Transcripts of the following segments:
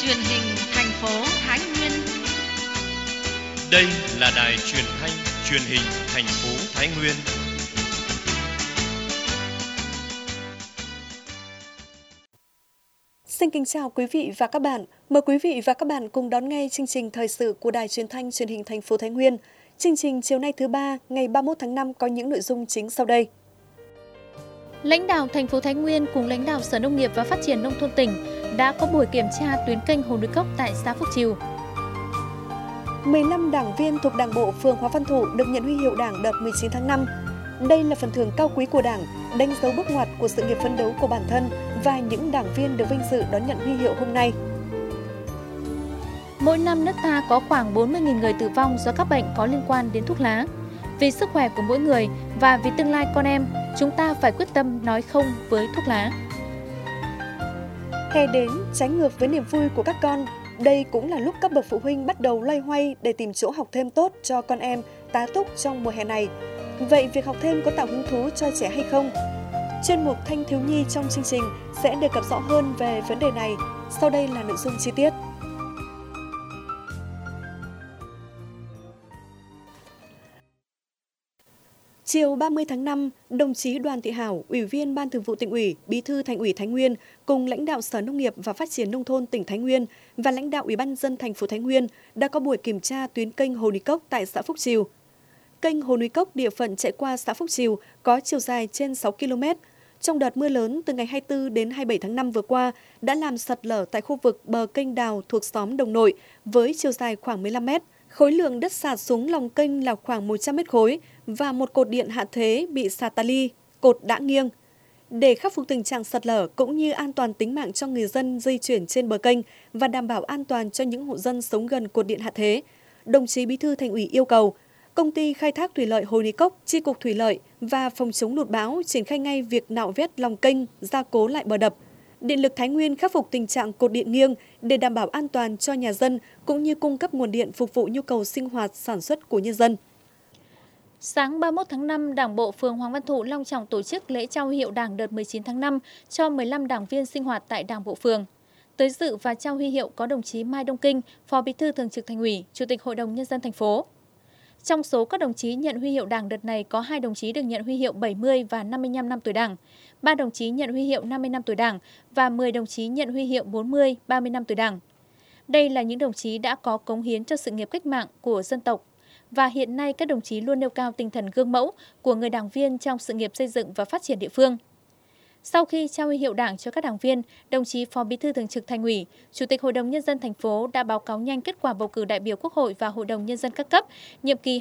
truyền hình thành phố Thái Nguyên. Đây là đài truyền thanh truyền hình thành phố Thái Nguyên. Xin kính chào quý vị và các bạn. Mời quý vị và các bạn cùng đón nghe chương trình thời sự của đài truyền thanh truyền hình thành phố Thái Nguyên. Chương trình chiều nay thứ ba, ngày 31 tháng 5 có những nội dung chính sau đây. Lãnh đạo thành phố Thái Nguyên cùng lãnh đạo Sở Nông nghiệp và Phát triển Nông thôn tỉnh đã có buổi kiểm tra tuyến kênh Hồ Núi Cốc tại xã Phúc Chiều. 15 đảng viên thuộc Đảng bộ phường Hoàng Văn Thụ được nhận huy hiệu Đảng đợt 19 tháng 5. Đây là phần thưởng cao quý của Đảng, đánh dấu bước ngoặt của sự nghiệp phấn đấu của bản thân và những đảng viên được vinh dự đón nhận huy hiệu hôm nay. Mỗi năm nước ta có khoảng 40.000 người tử vong do các bệnh có liên quan đến thuốc lá. Vì sức khỏe của mỗi người và vì tương lai con em, chúng ta phải quyết tâm nói không với thuốc lá. Hè đến, trái ngược với niềm vui của các con, đây cũng là lúc các bậc phụ huynh bắt đầu loay hoay để tìm chỗ học thêm tốt cho con em tá túc trong mùa hè này. Vậy việc học thêm có tạo hứng thú cho trẻ hay không? Chuyên mục Thanh thiếu nhi trong chương trình sẽ đề cập rõ hơn về vấn đề này. Sau đây là nội dung chi tiết. Chiều 30 tháng 5, đồng chí Đoàn Thị Hảo, Ủy viên Ban Thường vụ Tỉnh ủy, Bí thư Thành ủy Thái Nguyên cùng lãnh đạo Sở Nông nghiệp và Phát triển Nông thôn tỉnh Thái Nguyên và lãnh đạo Ủy ban nhân dân thành phố Thái Nguyên đã có buổi kiểm tra tuyến kênh Hồ Núi Cốc tại xã Phúc Chiều. Kênh Hồ Núi Cốc địa phận chạy qua xã Phúc Chiều có chiều dài trên 6 km. Trong đợt mưa lớn từ ngày 24 đến 27 tháng 5 vừa qua đã làm sạt lở tại khu vực bờ kênh đào thuộc xóm Đồng Nội với chiều dài khoảng 15 m. Khối lượng đất sạt xuống lòng kênh là khoảng 100 mét khối và một cột điện hạ thế bị sạt tà li, cột đã nghiêng. Để khắc phục tình trạng sạt lở cũng như an toàn tính mạng cho người dân di chuyển trên bờ kênh và đảm bảo an toàn cho những hộ dân sống gần cột điện hạ thế, đồng chí Bí thư Thành ủy yêu cầu Công ty khai thác thủy lợi Hồ Núi Cốc, Chi cục Thủy lợi và phòng chống lụt bão triển khai ngay việc nạo vét lòng kênh, gia cố lại bờ đập. Điện lực Thái Nguyên khắc phục tình trạng cột điện nghiêng để đảm bảo an toàn cho nhà dân cũng như cung cấp nguồn điện phục vụ nhu cầu sinh hoạt sản xuất của nhân dân. Sáng 31 tháng 5, Đảng bộ phường Hoàng Văn Thụ long trọng tổ chức lễ trao huy hiệu Đảng đợt 19 tháng 5 cho 15 đảng viên sinh hoạt tại Đảng bộ phường. Tới dự và trao huy hiệu có đồng chí Mai Đông Kinh, Phó Bí thư Thường trực Thành ủy, Chủ tịch Hội đồng Nhân dân thành phố. Trong số các đồng chí nhận huy hiệu Đảng đợt này có 2 đồng chí được nhận huy hiệu 70 và 55 năm tuổi Đảng, 3 đồng chí nhận huy hiệu 50 năm tuổi Đảng và 10 đồng chí nhận huy hiệu 40, 30 năm tuổi Đảng. Đây là những đồng chí đã có cống hiến cho sự nghiệp cách mạng của dân tộc và hiện nay các đồng chí luôn nêu cao tinh thần gương mẫu của người đảng viên trong sự nghiệp xây dựng và phát triển địa phương. Sau khi trao huy hiệu Đảng cho các đảng viên, đồng chí Phó Bí thư Thường trực Thành ủy, Chủ tịch Hội đồng Nhân dân thành phố đã báo cáo nhanh kết quả bầu cử đại biểu Quốc hội và Hội đồng Nhân dân các cấp nhiệm kỳ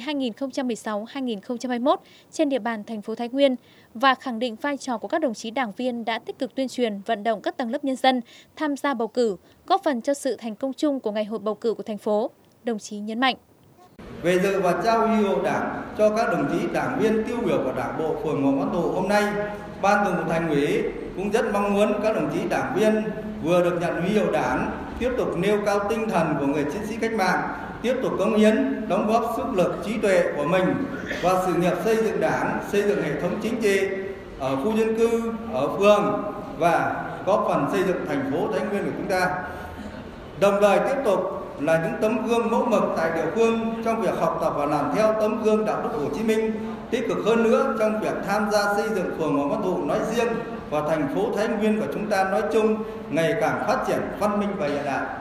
2016-2021 trên địa bàn thành phố Thái Nguyên và khẳng định vai trò của các đồng chí đảng viên đã tích cực tuyên truyền, vận động các tầng lớp nhân dân tham gia bầu cử, góp phần cho sự thành công chung của ngày hội bầu cử của thành phố. Đồng chí nhấn mạnh. Về dự và trao huy hiệu Đảng cho các đồng chí đảng viên tiêu biểu của Đảng bộ phường Hoàng Văn Thụ hôm nay, Ban Thường vụ Thành ủy cũng rất mong muốn các đồng chí đảng viên vừa được nhận huy hiệu Đảng tiếp tục nêu cao tinh thần của người chiến sĩ cách mạng, tiếp tục cống hiến, đóng góp sức lực, trí tuệ của mình vào sự nghiệp xây dựng Đảng, xây dựng hệ thống chính trị ở khu dân cư, ở phường và góp phần xây dựng thành phố Thái Nguyên của chúng ta. Đồng thời tiếp tục là những tấm gương mẫu mực tại địa phương trong việc học tập và làm theo tấm gương đạo đức Hồ Chí Minh, tích cực hơn nữa trong việc tham gia xây dựng phường Hoàng Văn Thụ nói riêng và thành phố Thái Nguyên của chúng ta nói chung ngày càng phát triển văn minh và hiện đại.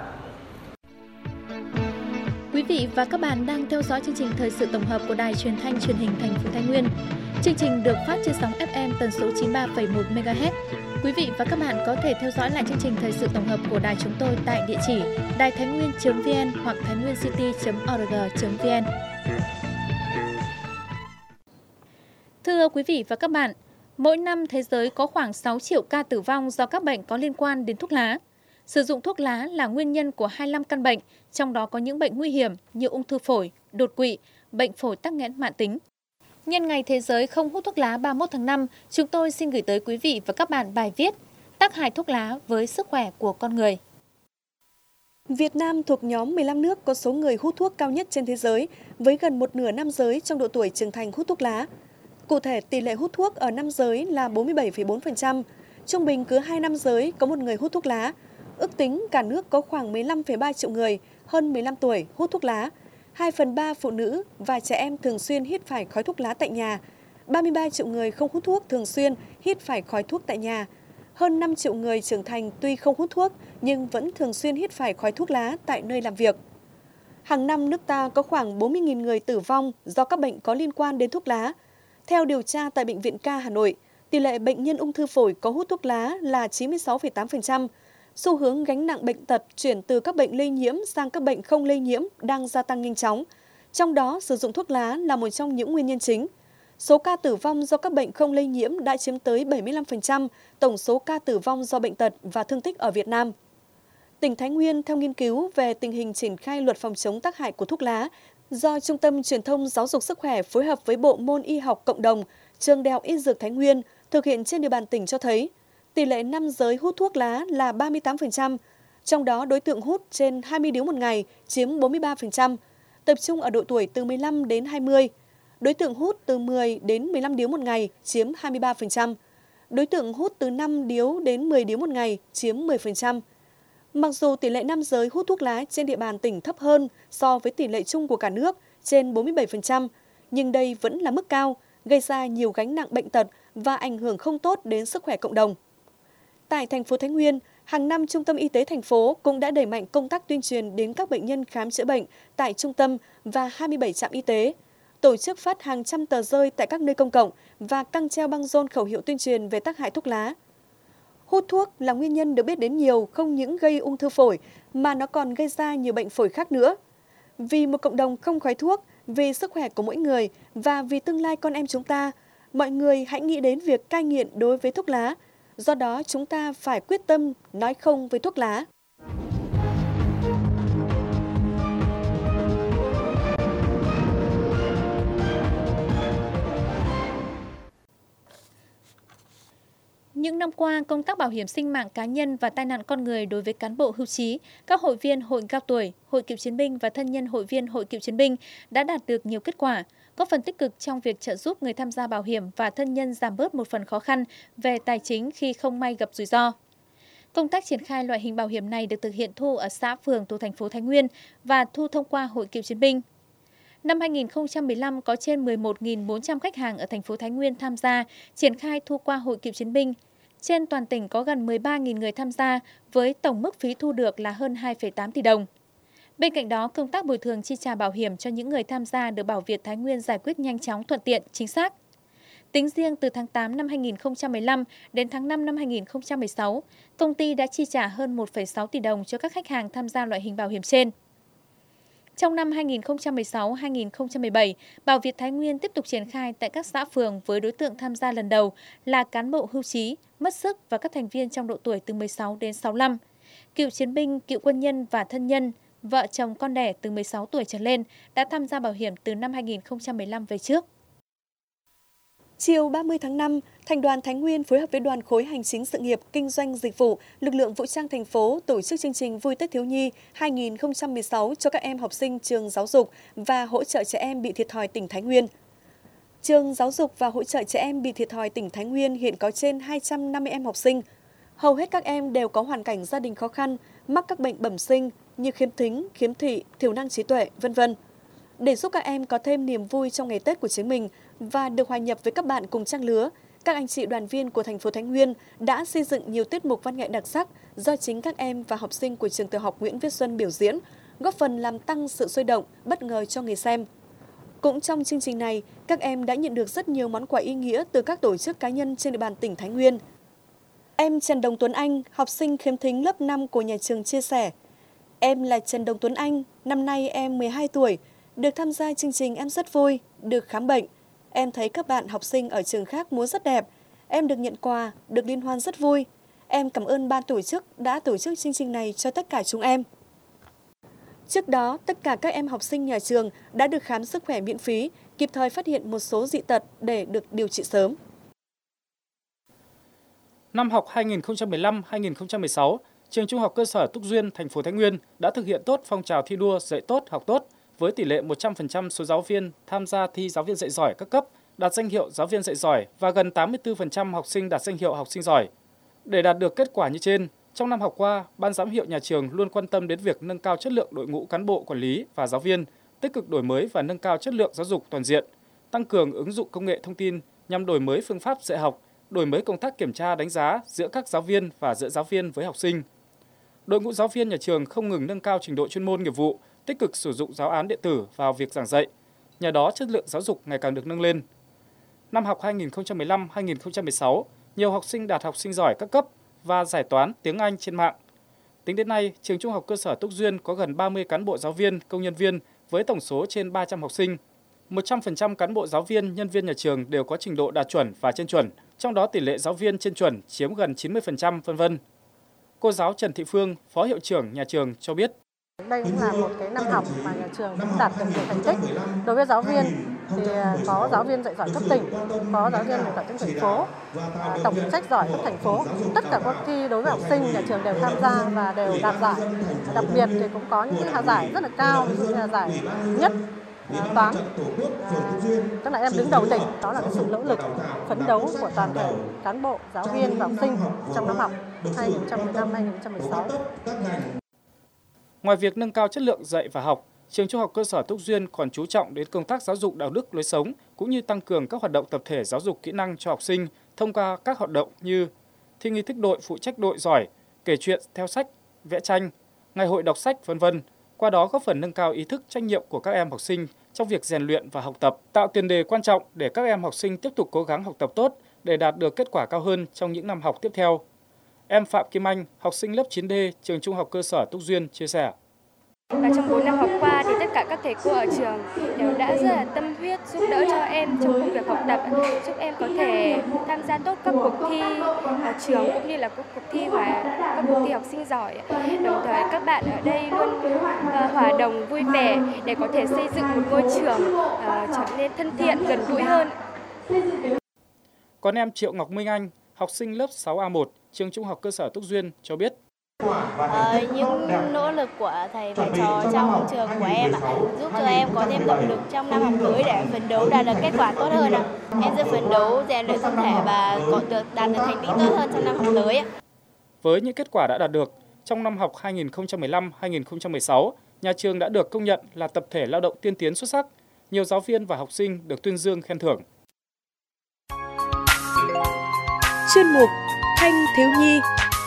Quý vị và các bạn đang theo dõi chương trình thời sự tổng hợp của Đài Truyền thanh Truyền hình thành phố Thái Nguyên. Chương trình được phát trên sóng FM tần số 93,1 MHz. Quý vị và các bạn có thể theo dõi lại chương trình thời sự tổng hợp của đài chúng tôi tại địa chỉ đaithainguyen.vn hoặc thainguencity.org.vn. Thưa quý vị và các bạn, mỗi năm thế giới có khoảng 6 triệu ca tử vong do các bệnh có liên quan đến thuốc lá. Sử dụng thuốc lá là nguyên nhân của 25 căn bệnh, trong đó có những bệnh nguy hiểm như ung thư phổi, đột quỵ, bệnh phổi tắc nghẽn mãn tính. Nhân ngày Thế giới không hút thuốc lá 31 tháng 5, chúng tôi xin gửi tới quý vị và các bạn bài viết Tác hại thuốc lá với sức khỏe của con người. Việt Nam thuộc nhóm 15 nước có số người hút thuốc cao nhất trên thế giới, với gần một nửa nam giới trong độ tuổi trưởng thành hút thuốc lá. Cụ thể, tỷ lệ hút thuốc ở nam giới là 47,4%, trung bình cứ 2 nam giới có một người hút thuốc lá. Ước tính cả nước có khoảng 15,3 triệu người hơn 15 tuổi hút thuốc lá, 2/3 phụ nữ và trẻ em thường xuyên hít phải khói thuốc lá tại nhà, 33 triệu người không hút thuốc thường xuyên hít phải khói thuốc tại nhà, hơn 5 triệu người trưởng thành tuy không hút thuốc nhưng vẫn thường xuyên hít phải khói thuốc lá tại nơi làm việc. Hàng năm nước ta có khoảng 40.000 người tử vong do các bệnh có liên quan đến thuốc lá. Theo điều tra tại Bệnh viện K Hà Nội, tỷ lệ bệnh nhân ung thư phổi có hút thuốc lá là 96,8%. Xu hướng gánh nặng bệnh tật chuyển từ các bệnh lây nhiễm sang các bệnh không lây nhiễm đang gia tăng nhanh chóng. Trong đó, sử dụng thuốc lá là một trong những nguyên nhân chính. Số ca tử vong do các bệnh không lây nhiễm đã chiếm tới 75% tổng số ca tử vong do bệnh tật và thương tích ở Việt Nam. Tỉnh Thái Nguyên, theo nghiên cứu về tình hình triển khai luật phòng chống tác hại của thuốc lá, do Trung tâm Truyền thông Giáo dục Sức khỏe phối hợp với Bộ môn Y học Cộng đồng, Trường Đại học Y Dược Thái Nguyên thực hiện trên địa bàn tỉnh cho thấy, tỷ lệ nam giới hút thuốc lá là 38%, trong đó đối tượng hút trên 20 điếu một ngày chiếm 43%, tập trung ở độ tuổi từ 15 đến 20. Đối tượng hút từ 10 đến 15 điếu một ngày chiếm 23%. Đối tượng hút từ 5 điếu đến 10 điếu một ngày chiếm 10%. Mặc dù tỷ lệ nam giới hút thuốc lá trên địa bàn tỉnh thấp hơn so với tỷ lệ chung của cả nước trên 47%, nhưng đây vẫn là mức cao, gây ra nhiều gánh nặng bệnh tật và ảnh hưởng không tốt đến sức khỏe cộng đồng. Tại thành phố Thái Nguyên, hàng năm Trung tâm Y tế thành phố cũng đã đẩy mạnh công tác tuyên truyền đến các bệnh nhân khám chữa bệnh tại trung tâm và 27 trạm y tế, tổ chức phát hàng trăm tờ rơi tại các nơi công cộng và căng treo băng rôn khẩu hiệu tuyên truyền về tác hại thuốc lá. Hút thuốc là nguyên nhân được biết đến nhiều không những gây ung thư phổi mà nó còn gây ra nhiều bệnh phổi khác nữa. Vì một cộng đồng không khói thuốc, vì sức khỏe của mỗi người và vì tương lai con em chúng ta, mọi người hãy nghĩ đến việc cai nghiện đối với thuốc lá. Do đó, chúng ta phải quyết tâm nói không với thuốc lá. Những năm qua, công tác bảo hiểm sinh mạng cá nhân và tai nạn con người đối với cán bộ hưu trí, các hội viên hội cao tuổi, hội cựu chiến binh và thân nhân hội viên hội cựu chiến binh đã đạt được nhiều kết quả, góp phần tích cực trong việc trợ giúp người tham gia bảo hiểm và thân nhân giảm bớt một phần khó khăn về tài chính khi không may gặp rủi ro. Công tác triển khai loại hình bảo hiểm này được thực hiện thu ở xã phường thuộc thành phố Thái Nguyên và thu thông qua hội cựu chiến binh. Năm 2015 có trên 11.400 khách hàng ở thành phố Thái Nguyên tham gia triển khai thu qua hội cựu chiến binh. Trên toàn tỉnh có gần 13.000 người tham gia với tổng mức phí thu được là hơn 2,8 tỷ đồng. Bên cạnh đó, công tác bồi thường chi trả bảo hiểm cho những người tham gia được Bảo Việt Thái Nguyên giải quyết nhanh chóng, thuận tiện, chính xác. Tính riêng từ tháng 8 năm 2015 đến tháng 5 năm 2016, công ty đã chi trả hơn 1,6 tỷ đồng cho các khách hàng tham gia loại hình bảo hiểm trên. Trong năm 2016-2017, Bảo Việt Thái Nguyên tiếp tục triển khai tại các xã phường với đối tượng tham gia lần đầu là cán bộ hưu trí, mất sức và các thành viên trong độ tuổi từ 16 đến 65, cựu chiến binh, cựu quân nhân và thân nhân, vợ chồng con đẻ từ 16 tuổi trở lên đã tham gia bảo hiểm từ năm 2015 về trước. Chiều 30 tháng 5, Thành đoàn Thái Nguyên phối hợp với Đoàn khối Hành chính sự nghiệp, Kinh doanh dịch vụ, Lực lượng vũ trang thành phố tổ chức chương trình Vui Tết Thiếu nhi 2016 cho các em học sinh trường giáo dục và hỗ trợ trẻ em bị thiệt thòi tỉnh Thái Nguyên. Trường giáo dục và hỗ trợ trẻ em bị thiệt thòi tỉnh Thái Nguyên hiện có trên 250 em học sinh. Hầu hết các em đều có hoàn cảnh gia đình khó khăn, mắc các bệnh bẩm sinh như khiếm thính, khiếm thị, thiểu năng trí tuệ, v.v. Để giúp các em có thêm niềm vui trong ngày Tết của chính mình và được hòa nhập với các bạn cùng trang lứa, các anh chị đoàn viên của thành phố Thái Nguyên đã xây dựng nhiều tiết mục văn nghệ đặc sắc do chính các em và học sinh của trường tiểu học Nguyễn Viết Xuân biểu diễn, góp phần làm tăng sự sôi động, bất ngờ cho người xem. Cũng trong chương trình này, các em đã nhận được rất nhiều món quà ý nghĩa từ các tổ chức cá nhân trên địa bàn tỉnh Thái Nguyên. Em Trần Đồng Tuấn Anh, học sinh khiếm thính lớp 5 của nhà trường chia sẻ: Em là Trần Đồng Tuấn Anh, năm nay em 12 tuổi, được tham gia chương trình em rất vui, được khám bệnh. Em thấy các bạn học sinh ở trường khác múa rất đẹp, em được nhận quà, được liên hoan rất vui. Em cảm ơn ban tổ chức đã tổ chức chương trình này cho tất cả chúng em. Trước đó, tất cả các em học sinh nhà trường đã được khám sức khỏe miễn phí, kịp thời phát hiện một số dị tật để được điều trị sớm. Năm học 2015-2016, Trường Trung học cơ sở Túc Duyên, thành phố Thái Nguyên đã thực hiện tốt phong trào thi đua dạy tốt, học tốt với tỷ lệ 100% số giáo viên tham gia thi giáo viên dạy giỏi các cấp đạt danh hiệu giáo viên dạy giỏi và gần 84% học sinh đạt danh hiệu học sinh giỏi. Để đạt được kết quả như trên, Trong năm học qua, Ban giám hiệu nhà trường luôn quan tâm đến việc nâng cao chất lượng đội ngũ cán bộ quản lý và giáo viên, tích cực đổi mới và nâng cao chất lượng giáo dục toàn diện, tăng cường ứng dụng công nghệ thông tin nhằm đổi mới phương pháp dạy học, đổi mới công tác kiểm tra đánh giá giữa các giáo viên và giữa giáo viên với học sinh. Đội ngũ giáo viên nhà trường không ngừng nâng cao trình độ chuyên môn nghiệp vụ, tích cực sử dụng giáo án điện tử vào việc giảng dạy. Nhờ đó, chất lượng giáo dục ngày càng được nâng lên. Năm học 2015-2016, nhiều học sinh đạt học sinh giỏi các cấp và giải toán tiếng Anh trên mạng. Tính đến nay, trường Trung học cơ sở Túc Duyên có gần 30 cán bộ giáo viên, công nhân viên với tổng số trên 300 học sinh. 100% cán bộ giáo viên, nhân viên nhà trường đều có trình độ đạt chuẩn và trên chuẩn, trong đó tỷ lệ giáo viên trên chuẩn chiếm gần 90%, v.v. Cô giáo Trần Thị Phương, Phó Hiệu trưởng nhà trường cho biết. Đây cũng là một cái năm học mà nhà trường cũng đạt được nhiều thành tích. Đối với giáo viên thì có giáo viên dạy giỏi cấp tỉnh, có giáo viên dạy giỏi cấp thành phố, tổng phụ trách giỏi cấp thành phố. Tất cả các thi đối với học sinh nhà trường đều tham gia và đều đạt giải. Đặc biệt thì cũng có những cái giải rất là cao, ví dụ như là giải nhất toán, tức là em đứng đầu tỉnh. Đó là cái sự nỗ lực phấn đấu của toàn thể cán bộ, giáo viên và học sinh trong năm học 2015-2016. Ngoài việc nâng cao chất lượng dạy và học, trường Trung học cơ sở Túc Duyên còn chú trọng đến công tác giáo dục đạo đức lối sống cũng như tăng cường các hoạt động tập thể giáo dục kỹ năng cho học sinh thông qua các hoạt động như thi nghi thức đội phụ trách đội giỏi, kể chuyện theo sách, vẽ tranh, ngày hội đọc sách, v.v. Qua đó góp phần nâng cao ý thức trách nhiệm của các em học sinh trong việc rèn luyện và học tập, tạo tiền đề quan trọng để các em học sinh tiếp tục cố gắng học tập tốt để đạt được kết quả cao hơn trong những năm học tiếp theo. Em Phạm Kim Anh, học sinh lớp 9D, trường Trung học cơ sở Túc Duyên chia sẻ. Và trong 4 năm học qua thì tất cả các thầy cô ở trường đều đã rất là tâm huyết giúp đỡ cho em trong công việc học tập, giúp em có thể tham gia tốt các cuộc thi ở trường cũng như là các cuộc thi học sinh giỏi. Đồng thời các bạn ở đây luôn hòa đồng vui vẻ để có thể xây dựng một ngôi trường trở nên thân thiện, gần gũi hơn. Còn em Triệu Ngọc Minh Anh, học sinh lớp 6A1, trường Trung học cơ sở Túc Duyên cho biết. Những nỗ lực của thầy và trò trong trường của em giúp cho em có thêm động lực trong năm học tới để phấn đấu đạt được kết quả tốt hơn. Em sẽ phấn đấu rèn luyện thân thể và đạt được thành tích tốt hơn trong năm học tới. Với những kết quả đã đạt được, trong năm học 2015-2016, nhà trường đã được công nhận là tập thể lao động tiên tiến xuất sắc. Nhiều giáo viên và học sinh được tuyên dương khen thưởng. Chuyên mục Thanh thiếu nhi.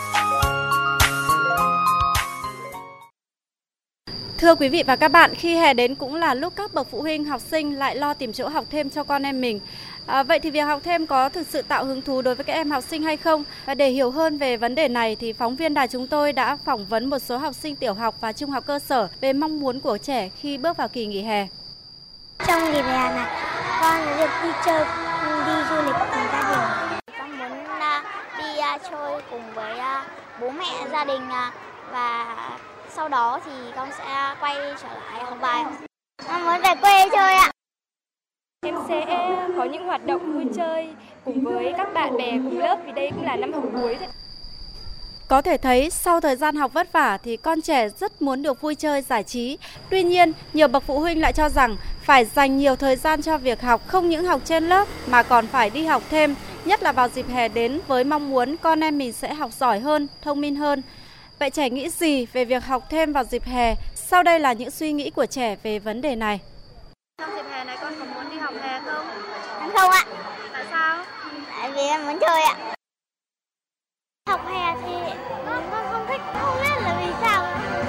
Thưa quý vị và các bạn, khi hè đến cũng là lúc các bậc phụ huynh học sinh lại lo tìm chỗ học thêm cho con em mình. Vậy thì việc học thêm có thực sự tạo hứng thú đối với các em học sinh hay không? Và để hiểu hơn về vấn đề này thì phóng viên đài chúng tôi đã phỏng vấn một số học sinh tiểu học và trung học cơ sở về mong muốn của trẻ khi bước vào kỳ nghỉ hè. Trong dịp hè này, con được đi chơi, đi du lịch cùng gia đình. Con muốn đi chơi cùng với bố mẹ, gia đình và sau đó thì con sẽ quay trở lại học bài. Con muốn về quê chơi ạ. Em sẽ có những hoạt động vui chơi cùng với các bạn bè cùng lớp vì đây cũng là năm học cuối thôi. Có thể thấy sau thời gian học vất vả thì con trẻ rất muốn được vui chơi giải trí. Tuy nhiên, nhiều bậc phụ huynh lại cho rằng phải dành nhiều thời gian cho việc học, không những học trên lớp mà còn phải đi học thêm, nhất là vào dịp hè đến với mong muốn con em mình sẽ học giỏi hơn, thông minh hơn. Vậy trẻ nghĩ gì về việc học thêm vào dịp hè? Sau đây là những suy nghĩ của trẻ về vấn đề này. Trong dịp hè này con có muốn đi học hè không? Không ạ. Tại sao? Tại vì em muốn chơi ạ. Học hè thì con không thích, không biết là vì sao.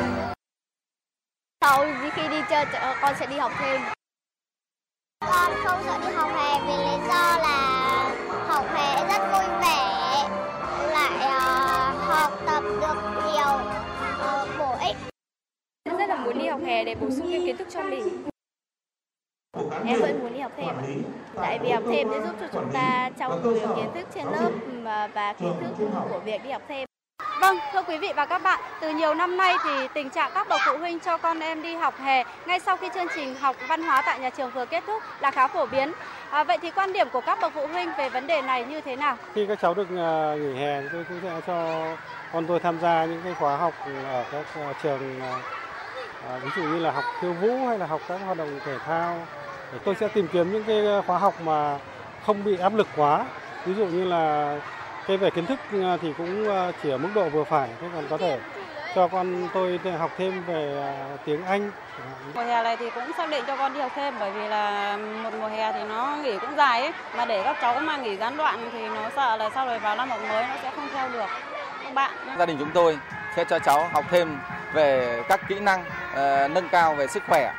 Sau khi đi chơi con sẽ đi học thêm. Con không sợ đi học hè vì lý do là học hè rất vui vẻ, lại học tập được nhiều bổ ích. Rất là muốn đi học hè để bổ sung thêm kiến thức cho mình. Em vẫn muốn đi học thêm tại vì học thêm sẽ giúp cho chúng ta trau dồi kiến thức trên lớp và kiến thức của việc đi học thêm. Vâng, thưa quý vị và các bạn, từ nhiều năm nay thì tình trạng các bậc phụ huynh cho con em đi học hè ngay sau khi chương trình học văn hóa tại nhà trường vừa kết thúc là khá phổ biến. Vậy thì quan điểm của các bậc phụ huynh về vấn đề này như thế nào? Khi các cháu được nghỉ hè, tôi cũng sẽ cho con tôi tham gia những cái khóa học ở các trường, ví dụ như là học khiêu vũ hay là học các hoạt động thể thao. Để tôi sẽ tìm kiếm những cái khóa học mà không bị áp lực quá. Ví dụ như là Cái về kiến thức thì cũng chỉ ở mức độ vừa phải, thế còn có thể cho con tôi học thêm về tiếng Anh. Mùa hè này thì cũng xác định cho con đi học thêm, bởi vì là một mùa hè thì nó nghỉ cũng dài ấy, mà để các cháu mà nghỉ gián đoạn thì nó sợ là sau rồi vào năm học mới nó sẽ không theo được các bạn. Gia đình chúng tôi sẽ cho cháu học thêm về các kỹ năng nâng cao về sức khỏe,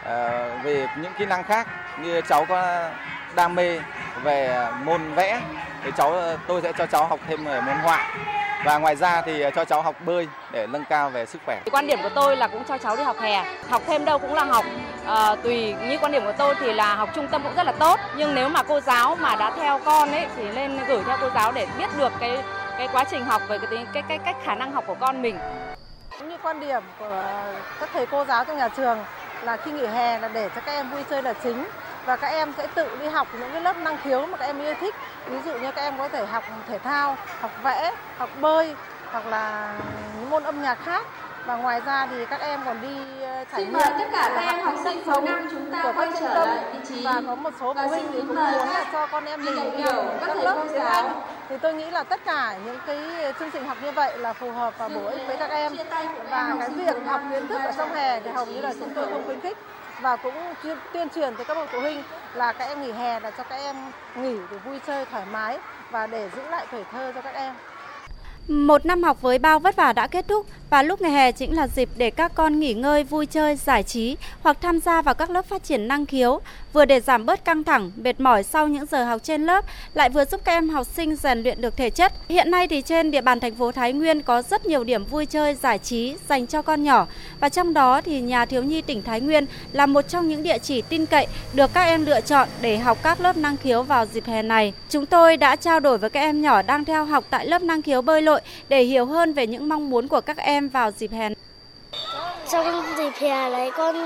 về những kỹ năng khác như cháu có đam mê về môn vẽ thì tôi sẽ cho cháu học thêm về môn họa. Và ngoài ra thì cho cháu học bơi để nâng cao về sức khỏe. Quan điểm của tôi là cũng cho cháu đi học hè, học thêm đâu cũng là học. Tùy như quan điểm của tôi thì là học trung tâm cũng rất là tốt, nhưng nếu mà cô giáo mà đã theo con ấy thì nên gửi theo cô giáo để biết được cái quá trình học về cái cách khả năng học của con mình. Như quan điểm của các thầy cô giáo trong nhà trường là khi nghỉ hè là để cho các em vui chơi là chính, và các em sẽ tự đi học những cái lớp năng khiếu mà các em yêu thích. Ví dụ như các em có thể học thể thao, học vẽ, học bơi hoặc là những môn âm nhạc khác. Và ngoài ra thì các em còn đi trải nghiệm tất cả các em học sinh số 5 chúng ta quay trở lại vị trí. Và có một số phụ huynh thì cũng muốn là cho con em mình đi học các lớp tiếng Anh. Thì tôi nghĩ là tất cả những cái chương trình học như vậy là phù hợp và bổ ích với các em. Và cái việc học kiến thức ở trong hè thì hầu như là chúng tôi không khuyến khích. Và cũng tuyên truyền tới các bậc phụ huynh là các em nghỉ hè là cho các em nghỉ để vui chơi thoải mái và để giữ lại tuổi thơ cho các em. Một năm học với bao vất vả đã kết thúc và lúc nghỉ hè chính là dịp để các con nghỉ ngơi, vui chơi, giải trí hoặc tham gia vào các lớp phát triển năng khiếu, vừa để giảm bớt căng thẳng, mệt mỏi sau những giờ học trên lớp, lại vừa giúp các em học sinh rèn luyện được thể chất. Hiện nay thì trên địa bàn thành phố Thái Nguyên có rất nhiều điểm vui chơi, giải trí dành cho con nhỏ, và trong đó thì Nhà thiếu nhi tỉnh Thái Nguyên là một trong những địa chỉ tin cậy được các em lựa chọn để học các lớp năng khiếu vào dịp hè này. Chúng tôi đã trao đổi với các em nhỏ đang theo học tại lớp năng khiếu bơi lội để hiểu hơn về những mong muốn của các em vào dịp hè. Trong dịp hè này con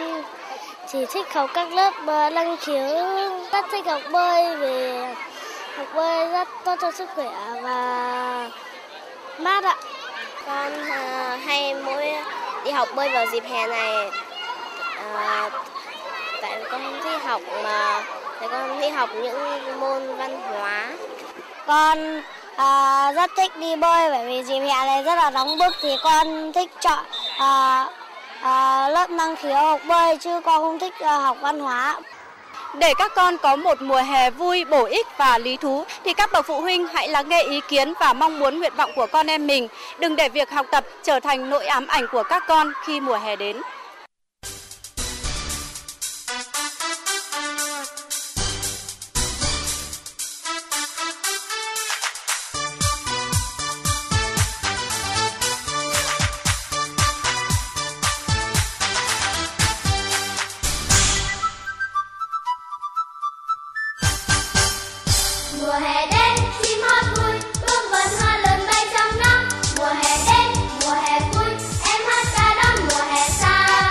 chỉ thích học các lớp năng khiếu, rất thích học bơi, vì học bơi rất tốt cho sức khỏe và mát ạ. Con hay mỗi đi học bơi vào dịp hè này, tại con không thích học mà tại con không thích học những môn văn hóa. Con rất thích đi bơi, bởi vì dịp hè này rất là nóng bức thì con thích chọn lớp năng khiếu học bơi, chứ con không thích học văn hóa. Để các con có một mùa hè vui, bổ ích và lý thú thì các bậc phụ huynh hãy lắng nghe ý kiến và mong muốn nguyện vọng của con em mình. Đừng để việc học tập trở thành nỗi ám ảnh của các con khi mùa hè đến. Mùa hè đến, chim hót vui, bướm vần hoa lớn bay trong nắng. Mùa hè đến, mùa hè vui, em hát ca đón mùa hè xa.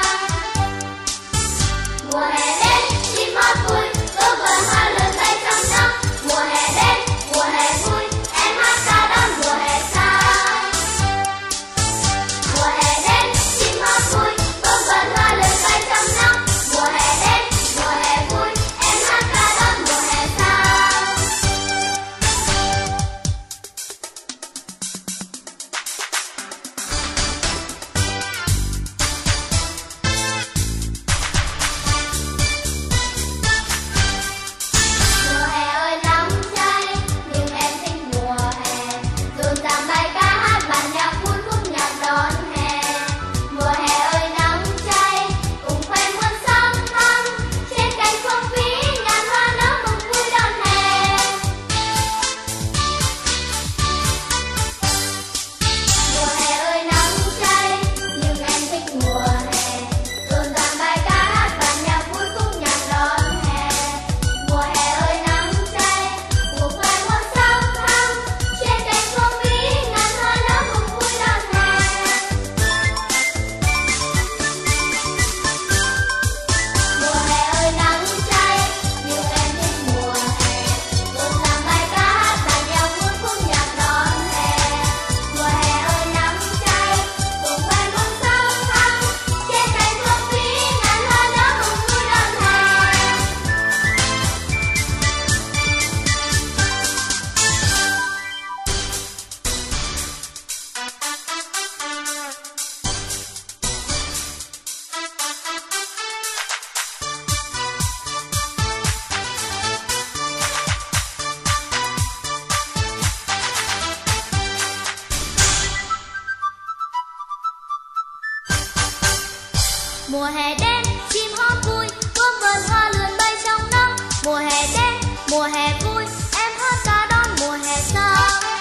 Mùa hè đến, chim hót vui, bướm vườn hoa lượn bay trong nắng. Mùa hè đến, mùa hè vui, em hát ca đón mùa hè xa.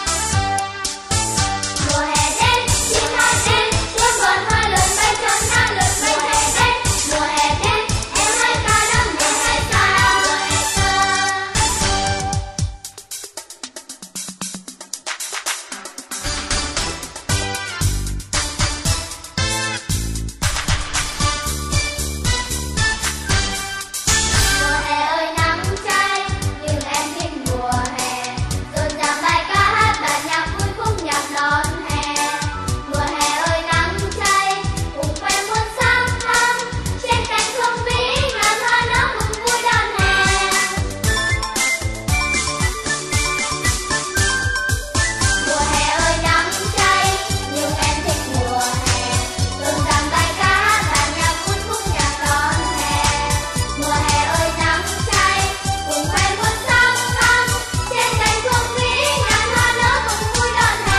Mùa hè đến, chim hót đến, bướm vườn hoa lượn bay trong nắng. Mùa hè đến, mùa hè đến, em hát ca đón mùa hè xa. Mùa hè xa. Mùa hè ơi nắng cháy, nhưng em thích mùa hè. Rộn ràng bài ca hát bản nhạc vui khúc nhạc đón hè. Mùa hè ơi nắng cháy, cùng quê muôn sáng thắm. Trên cánh không vĩ ngàn hoa nở mừng vui đón hè. Mùa hè ơi nắng cháy, nhưng em thích mùa hè. Rộn ràng bài ca hát bản nhạc vui khúc nhạc đón hè. Mùa hè ơi nắng cháy, cùng quê muôn sáng thắm. Trên cánh không vĩ ngàn hoa nở mừng vui đón hè.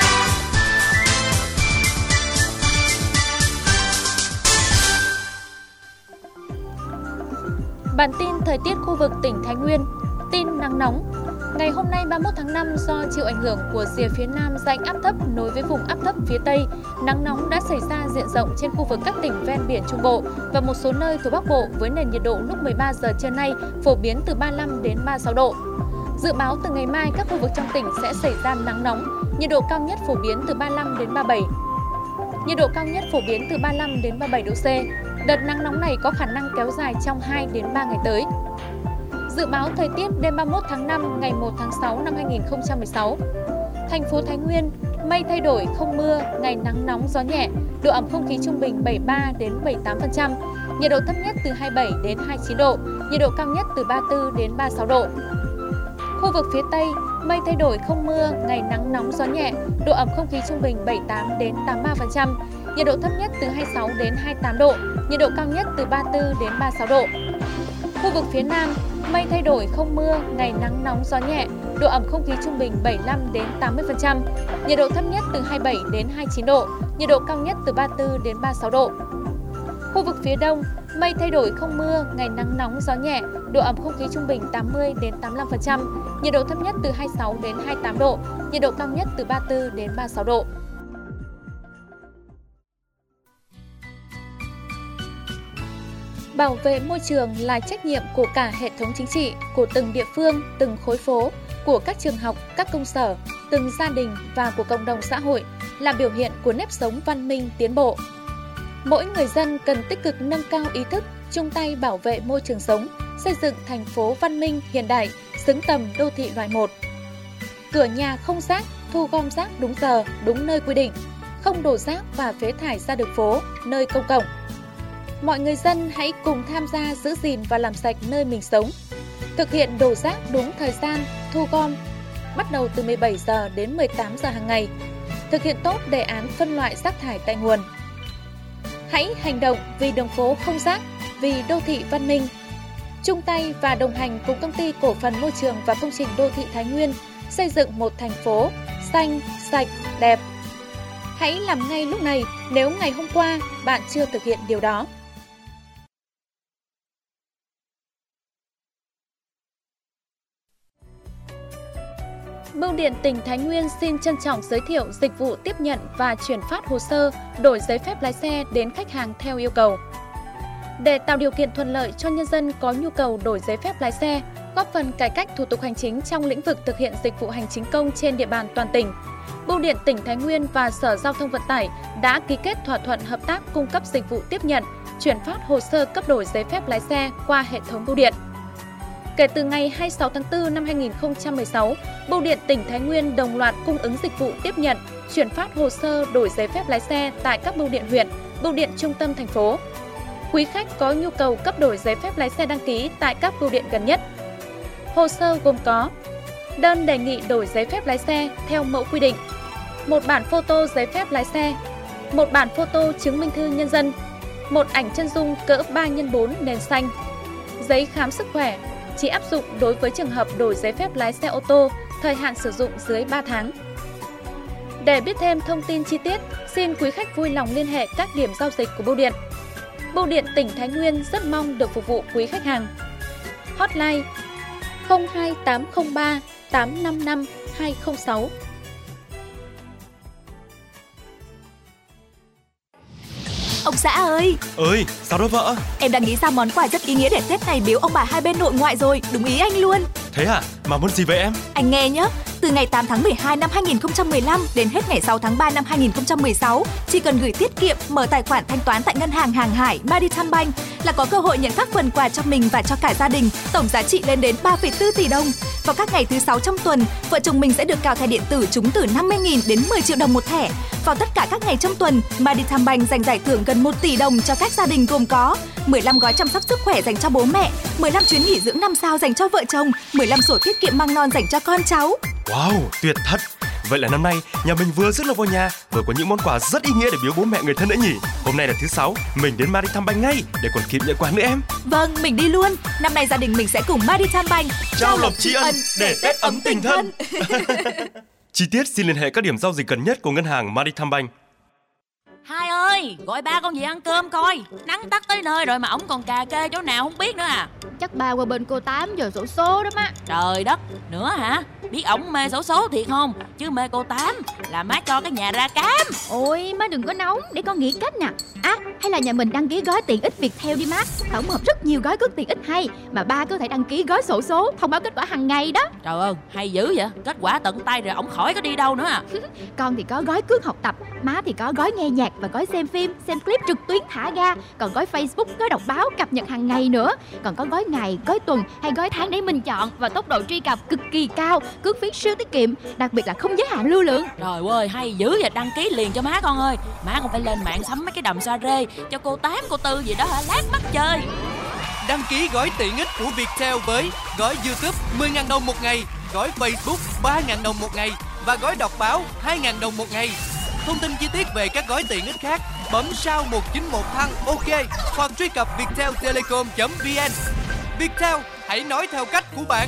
Bản tin thời tiết khu vực tỉnh Thái Nguyên. Tin nắng nóng. Ngày hôm nay 31 tháng 5 do chịu ảnh hưởng của rìa phía nam rãnh áp thấp nối với vùng áp thấp phía Tây, nắng nóng đã xảy ra diện rộng trên khu vực các tỉnh ven biển Trung Bộ và một số nơi thuộc Bắc Bộ với nền nhiệt độ lúc 13 giờ trưa nay phổ biến từ 35 đến 36 độ. Dự báo từ ngày mai các khu vực trong tỉnh sẽ xảy ra nắng nóng, nhiệt độ cao nhất phổ biến từ 35 đến 37. Nhiệt độ cao nhất phổ biến từ 35 đến 37 độ C. Đợt nắng nóng này có khả năng kéo dài trong 2 đến 3 ngày tới. Dự báo thời tiết đêm 31 tháng 5 ngày 1 tháng 6 năm 2016. Thành phố Thái Nguyên, mây thay đổi không mưa, ngày nắng nóng gió nhẹ, độ ẩm không khí trung bình 73 đến 78%, nhiệt độ thấp nhất từ 27 đến 29 độ, nhiệt độ cao nhất từ 34 đến 36 độ. Khu vực phía Tây, mây thay đổi không mưa, ngày nắng nóng gió nhẹ, độ ẩm không khí trung bình 78 đến 83%, nhiệt độ thấp nhất từ 26 đến 28 độ, nhiệt độ cao nhất từ 34 đến 36 độ. Khu vực phía Nam, mây thay đổi không mưa, ngày nắng nóng gió nhẹ, độ ẩm không khí trung bình 75 đến 80%, nhiệt độ thấp nhất từ 27 đến 29 độ, nhiệt độ cao nhất từ 34 đến 36 độ. Khu vực phía Đông, mây thay đổi không mưa, ngày nắng nóng gió nhẹ, độ ẩm không khí trung bình 80 đến 85%, nhiệt độ thấp nhất từ 26 đến 28 độ, nhiệt độ cao nhất từ 34 đến 36 độ. Bảo vệ môi trường là trách nhiệm của cả hệ thống chính trị, của từng địa phương, từng khối phố, của các trường học, các công sở, từng gia đình và của cộng đồng xã hội, là biểu hiện của nếp sống văn minh tiến bộ. Mỗi người dân cần tích cực nâng cao ý thức, chung tay bảo vệ môi trường sống, xây dựng thành phố văn minh hiện đại, xứng tầm đô thị loại 1. Cửa nhà không rác, thu gom rác đúng giờ, đúng nơi quy định, không đổ rác và phế thải ra đường phố, nơi công cộng. Mọi người dân hãy cùng tham gia giữ gìn và làm sạch nơi mình sống. Thực hiện đổ rác đúng thời gian, thu gom, bắt đầu từ 17 giờ đến 18 giờ hàng ngày. Thực hiện tốt đề án phân loại rác thải tại nguồn. Hãy hành động vì đường phố không rác, vì đô thị văn minh. Chung tay và đồng hành cùng Công ty Cổ phần Môi trường và Công trình Đô thị Thái Nguyên xây dựng một thành phố xanh, sạch, đẹp. Hãy làm ngay lúc này nếu ngày hôm qua bạn chưa thực hiện điều đó. Bưu điện tỉnh Thái Nguyên xin trân trọng giới thiệu dịch vụ tiếp nhận và chuyển phát hồ sơ đổi giấy phép lái xe đến khách hàng theo yêu cầu. Để tạo điều kiện thuận lợi cho nhân dân có nhu cầu đổi giấy phép lái xe, góp phần cải cách thủ tục hành chính trong lĩnh vực thực hiện dịch vụ hành chính công trên địa bàn toàn tỉnh, Bưu điện tỉnh Thái Nguyên và Sở Giao thông Vận tải đã ký kết thỏa thuận hợp tác cung cấp dịch vụ tiếp nhận, chuyển phát hồ sơ cấp đổi giấy phép lái xe qua hệ thống bưu điện. Kể từ ngày 26 tháng 4 năm 2016, Bưu điện tỉnh Thái Nguyên đồng loạt cung ứng dịch vụ tiếp nhận, chuyển phát hồ sơ đổi giấy phép lái xe tại các bưu điện huyện, bưu điện trung tâm thành phố. Quý khách có nhu cầu cấp đổi giấy phép lái xe đăng ký tại các bưu điện gần nhất. Hồ sơ gồm có đơn đề nghị đổi giấy phép lái xe theo mẫu quy định, một bản photo giấy phép lái xe, một bản photo chứng minh thư nhân dân, một ảnh chân dung cỡ 3x4 nền xanh, giấy khám sức khỏe, chỉ áp dụng đối với trường hợp đổi giấy phép lái xe ô tô, thời hạn sử dụng dưới 3 tháng. Để biết thêm thông tin chi tiết, xin quý khách vui lòng liên hệ các điểm giao dịch của bưu điện. Bưu điện tỉnh Thái Nguyên rất mong được phục vụ quý khách hàng. Hotline 02803 855 206. Ông xã ơi! Ơi, sao đó vợ? Em đang nghĩ ra món quà rất ý nghĩa để Tết này biếu ông bà hai bên nội ngoại rồi, đúng ý anh luôn. Thế à? Mà muốn gì vậy em? Anh nghe nhé, từ ngày 8 tháng 12 năm 2015 đến hết ngày 6 tháng 3 năm 2016, chỉ cần gửi tiết kiệm, mở tài khoản thanh toán tại ngân hàng Hàng Hải, Maritime Bank là có cơ hội nhận các phần quà cho mình và cho cả gia đình, tổng giá trị lên đến 3,4 tỷ đồng. Vào các ngày thứ 6 trong tuần, vợ chồng mình sẽ được cào thẻ điện tử trúng từ 50.000 đến 10 triệu đồng một thẻ. Vào tất cả các ngày trong tuần, Maritime Bank dành giải thưởng gần 1 tỷ đồng cho các gia đình gồm có 15 gói chăm sóc sức khỏe dành cho bố mẹ, 15 chuyến nghỉ dưỡng 5 sao dành cho vợ chồng, 15 sổ tiết kiệm măng non dành cho con cháu. Wow, tuyệt thật! Vậy là năm nay nhà mình vừa rước lộc vào nhà, vừa có những món quà rất ý nghĩa để biếu bố mẹ người thân nữa nhỉ? Hôm nay là thứ 6, mình đến Maritime Bank ngay để còn kịp nhận quà nữa em. Vâng, mình đi luôn. Năm nay gia đình mình sẽ cùng Maritime Bank trao lộc tri ân để Tết ấm tình thân. Chi tiết xin liên hệ các điểm giao dịch gần nhất của ngân hàng Maritime Bank. Hai ơi, gọi ba con về ăn cơm coi. Nắng tắt tới nơi rồi mà ổng còn cà kê chỗ nào không biết nữa à. Chắc ba qua bên cô Tám giờ xổ số đó má. Trời đất, nữa hả? Biết ổng mê xổ số thiệt không? Chứ mê cô Tám là má cho cái nhà ra cám. Ôi má đừng có nóng, để con nghĩ cách nè. Hay là nhà mình đăng ký gói tiện ích Viettel đi má. Tổng hợp rất nhiều gói cước tiện ích hay, mà ba có thể đăng ký gói xổ số thông báo kết quả hàng ngày đó. Trời ơi, hay dữ vậy. Kết quả tận tay rồi ổng khỏi có đi đâu nữa à. Con thì có gói cước học tập, má thì có gói nghe nhạc và gói xem phim, xem clip trực tuyến thả ga. Còn gói Facebook, gói đọc báo cập nhật hàng ngày nữa. Còn có gói ngày, gói tuần hay gói tháng để mình chọn, và tốc độ truy cập cực kỳ cao, cước phí siêu tiết kiệm, đặc biệt là không giới hạn lưu lượng. Trời ơi, hay dữ vậy, đăng ký liền cho má con ơi. Má con phải lên mạng sắm mấy cái đầm sa rê cho cô Tám, cô Tư gì đó hả, lát mắt chơi. Đăng ký gói tiện ích của Viettel với gói YouTube 10.000 đồng một ngày, gói Facebook 3.000 đồng một ngày và gói đọc báo 2.000 đồng một ngày. Thông tin chi tiết về các gói tiện ích khác bấm sao 191 thăng OK hoặc truy cập vietteltelecom.vn. Viettel, hãy nói theo cách của bạn.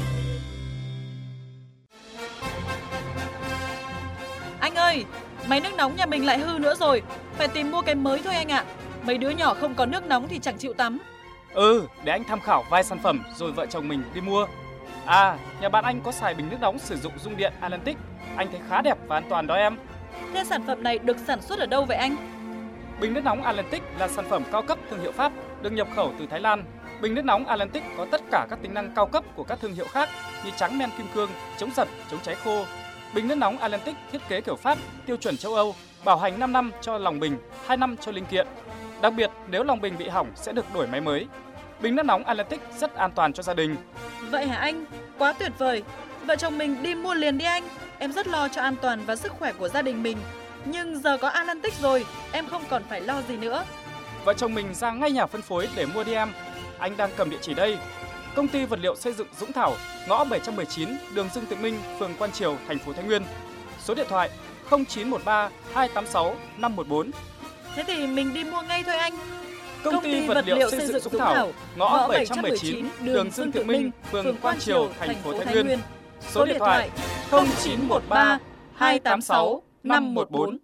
Anh ơi, máy nước nóng nhà mình lại hư nữa rồi, phải tìm mua cái mới thôi anh ạ. Mấy đứa nhỏ không có nước nóng thì chẳng chịu tắm. Để anh tham khảo vài sản phẩm rồi vợ chồng mình đi mua. Nhà bạn anh có xài bình nước nóng sử dụng dung điện Atlantic, anh thấy khá đẹp và an toàn đó em. Thế sản phẩm này được sản xuất ở đâu vậy anh? Bình nước nóng Atlantic là sản phẩm cao cấp thương hiệu Pháp, được nhập khẩu từ Thái Lan. Bình nước nóng Atlantic có tất cả các tính năng cao cấp của các thương hiệu khác như trắng men kim cương, chống giật, chống cháy khô. Bình nước nóng Atlantic thiết kế kiểu Pháp, tiêu chuẩn châu Âu, bảo hành 5 năm cho lòng bình, 2 năm cho linh kiện. Đặc biệt, nếu lòng bình bị hỏng sẽ được đổi máy mới. Bình nước nóng Atlantic rất an toàn cho gia đình. Vậy hả anh? Quá tuyệt vời. Vợ chồng mình đi mua liền đi anh. Em rất lo cho an toàn và sức khỏe của gia đình mình. Nhưng giờ có Atlantic rồi, em không còn phải lo gì nữa. Vợ chồng mình ra ngay nhà phân phối để mua đi em. Anh đang cầm địa chỉ đây. Công ty vật liệu xây dựng Dũng Thảo, ngõ 719, đường Dương Tự Minh, phường Quan Triều, thành phố Thái Nguyên. Số điện thoại 0913 286 514. Thế thì mình đi mua ngay thôi anh. Công ty vật liệu xây dựng Dũng Thảo, ngõ 719, đường Dương Tự Minh, phường Quan Triều, thành phố Thái Nguyên. Số điện thoại 0913 286 514.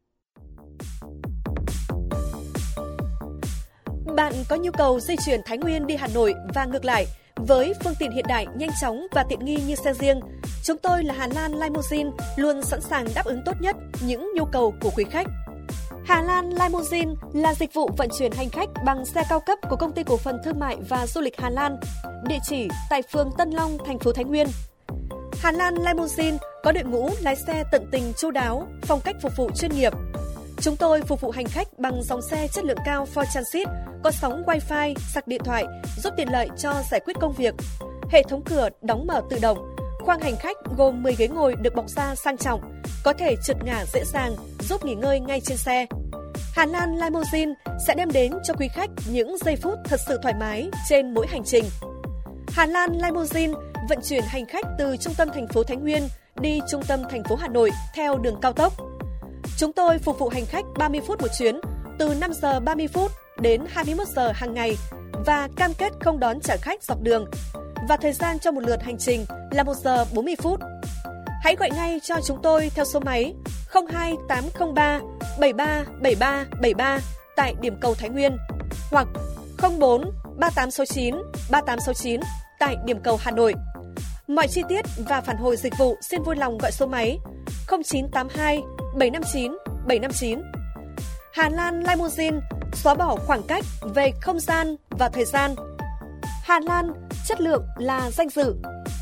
Bạn có nhu cầu di chuyển Thái Nguyên đi Hà Nội và ngược lại với phương tiện hiện đại, nhanh chóng và tiện nghi như xe riêng, chúng tôi là Hà Lan Limousine luôn sẵn sàng đáp ứng tốt nhất những nhu cầu của quý khách. Hà Lan Limousine là dịch vụ vận chuyển hành khách bằng xe cao cấp của Công ty Cổ phần Thương mại và Du lịch Hà Lan, địa chỉ tại phường Tân Long, thành phố Thái Nguyên. Hà Lan Limousine có đội ngũ lái xe tận tình chu đáo, phong cách phục vụ chuyên nghiệp. Chúng tôi phục vụ hành khách bằng dòng xe chất lượng cao Ford Transit, có sóng Wi-Fi, sạc điện thoại, giúp tiện lợi cho giải quyết công việc. Hệ thống cửa đóng mở tự động. Khoang hành khách gồm 10 ghế ngồi được bọc da sang trọng, có thể trượt ngả dễ dàng, giúp nghỉ ngơi ngay trên xe. Hà Lan Limousine sẽ đem đến cho quý khách những giây phút thật sự thoải mái trên mỗi hành trình. Hà Lan Limousine vận chuyển hành khách từ trung tâm thành phố Thái Nguyên đi trung tâm thành phố Hà Nội theo đường cao tốc. Chúng tôi phục vụ hành khách 30 phút một chuyến, từ 5 giờ 30 phút đến 21 giờ hàng ngày và cam kết không đón trả khách dọc đường. Và thời gian cho một lượt hành trình là 1 giờ 40 phút. Hãy gọi ngay cho chúng tôi theo số máy 02803 737373 tại điểm cầu Thái Nguyên hoặc 04 3869 3869 tại điểm cầu Hà Nội. Mọi chi tiết và phản hồi dịch vụ xin vui lòng gọi số máy 0982 759 759. Hà Lan Limousine xóa bỏ khoảng cách về không gian và thời gian. Hà Lan, chất lượng là danh dự.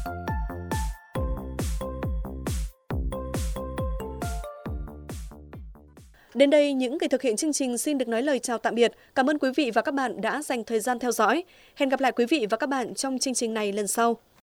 Đến đây, những người thực hiện chương trình xin được nói lời chào tạm biệt. Cảm ơn quý vị và các bạn đã dành thời gian theo dõi. Hẹn gặp lại quý vị và các bạn trong chương trình này lần sau.